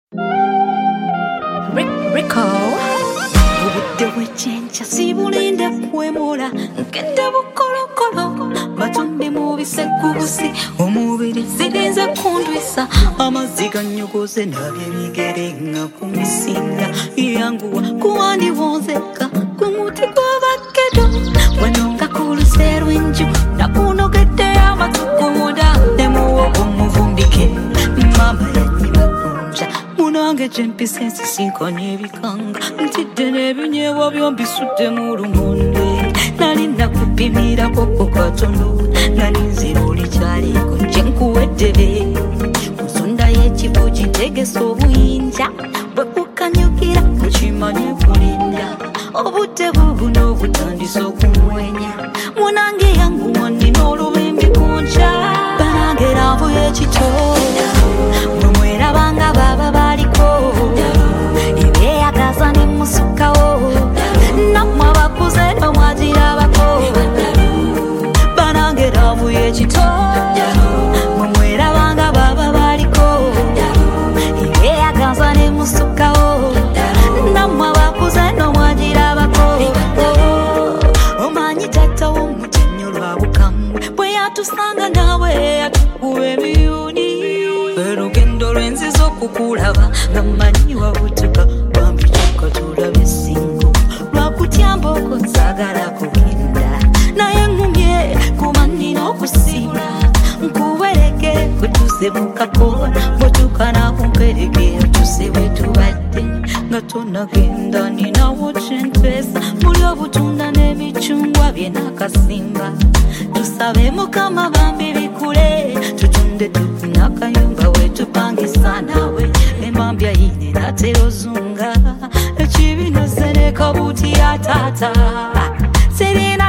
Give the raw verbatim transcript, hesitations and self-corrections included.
Rico Ubudde bw'ekyenkya sibulinde kuwemula nkedde bukolokolo batonde mubise kubusi omubiri zirinze kundwisa amazzi ganyogoze nabye bigere nga kumisinga yanguwa kuwandiwonzeka kumuti gw'abakedo wenonga kuluse lw'enju nakunogedde amatukumunda nemuwogo muvumbike mama yanyibakunja munange gyempisa ensisinkanye ebikanga ntidde n'ebinyeebwa byombisudde mu lumonde nali nakupimirako ku katono nali nzira olikyaliko gyenkuweddebe nsonda y'ekibu gitegesa obuyinja bwe kukanyukira mukimanye kulinda obudde bubuno obutandisa okumwenya munange yanguwa nina olubimbi kunca banange laavu y'ekitooya mwe mwerabanga baba baliko ebyeyagaza ne musukawo nammwe abakuze nomwagirabako banange laavu y'ekitooya mwe mwerabanga baba baliko ebyeyagaza ne musukawo nammwe abakuze nomwagirabako omanyi tattawo mutenyo lwa bukambwe bwe yatusanga nawe yatukuba ebiyuni olugendo lwenziza okukulaba nga mmanyi wabutuka bambi kyokka tulaba essingo lwakutyamba okonsaagala kugenda naye ngumye kuba nnina okusiima nkuwerekere kwetuze mukakona bwetukana kumperekera tuse bwe tubadde nga tonagenda ninawo kyentesa muli obutunda n'emicungwa bye n'akasimba tusabe mukama bambi bikule tutunde tufune akayumba wetupangisa nawe embambya yine natera ozunga ekibino sereka buti ya taata serina